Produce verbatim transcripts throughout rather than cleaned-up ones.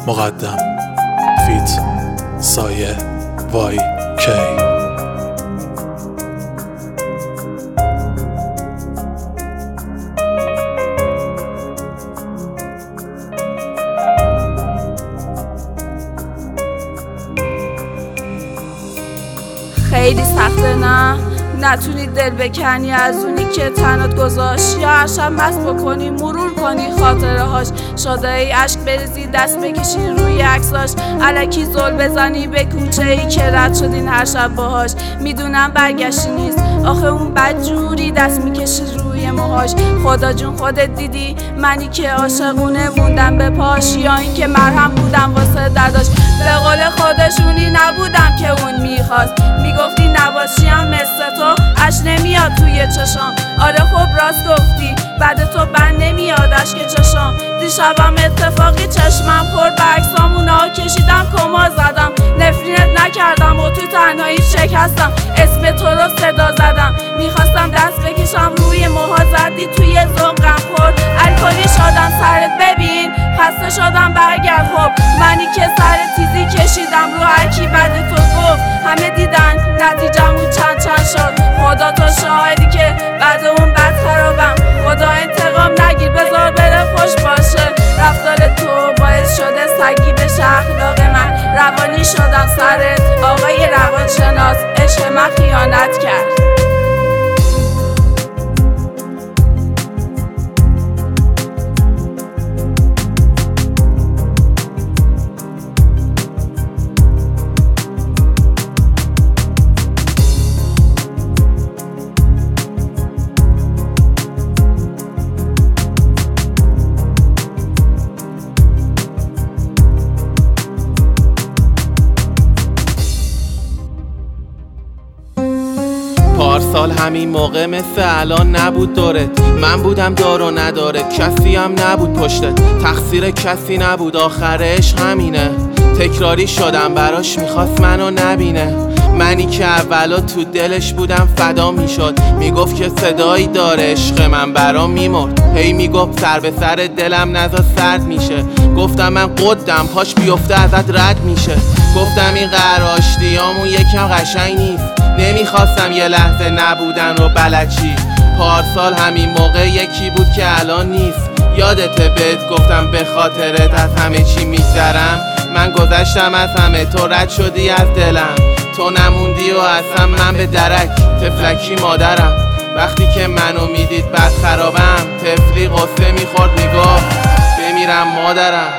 مقدم فیت سایه وای کی. خیلی سخته نه نتونی دل بکنی از اونی که تنات گذاشت، یا هر شب مست بکنی مرور کنی خاطره هاش، شاده ای عشق بریزی دست بکشی روی عکساش، الکی زل بزنی به کوچه ای که رد شدین هر شب باهاش. میدونم برگشتی نیست آخه اون بدجوری دست میکشی روی موهاش. خدا جون خودت دیدی منی که عاشقونه موندم به پاش، یا این که مرهم بودم واسه درداش. به قول خودشونی نبودم که اون میخواست، میگفتی نباشیم مثل تو اش نمیاد توی چشام. آره خب راست گفتی بعد تو بند نمیاد اشک چشام. دیشبم اتفاقی چشمم خورد به عکسامونا کشیدم کما زدم، نفرینت نکردم و تو تنهایی شکستم، اسم تو رو صدا زدم. میخواستم دست بکشم روی موها زدی توی ذوقم خورد، الکلی شدم سرت ببین خسته شدم برگرد. خب منی که سر تیزی کشیدم رو هرکی بعد تو گفت، همه دیدن نتیجمون چند چند شد. خدا تو شاهدی که بعد اون بد خرابم. خدا انتقام نگیر بذار بره خوش باشه، رفتار تو باعث شده سگی بشه اخلاق من. روانی شدم سرت آقای روانشناس، عشق من خیانت کرد. پارسال همین موقع مثل الان نبود دورت، من بودم دار و نداره، کسی هم نبود پشتت، تقصیر کسی نبود آخرش همینه. تکراری شدم براش میخواست منو نبینه، منی که اولا تو دلش بودم فدا میشد، میگفت که صدایی داره عشق من برام میمرد، هی میگفت سر به سر دلم نذار سرد میشه. گفتم من قدم پاش بیفته ازت رد میشه، گفتم این قرار آشتیامون یکم قشنگ نیست، نمیخواستم یه لحظه نبودن رو بلد چی. پارسال همین موقع یکی بود که الان نیست، یادته بهت گفتم به خاطرت از همه چی میگذرم. من گذشتم از همه تو رد شدی از دلم، تو نموندی و اصلا من به درک تفلکی مادرم. وقتی که منو میدید بد خرابم، طفلی قصه میخورد میگفت بمیرم مادرم.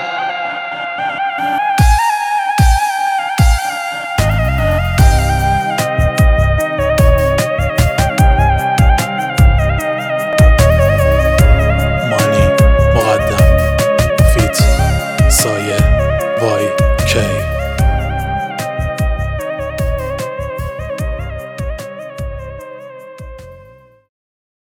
مانی مقدم فیت سایه وای کی.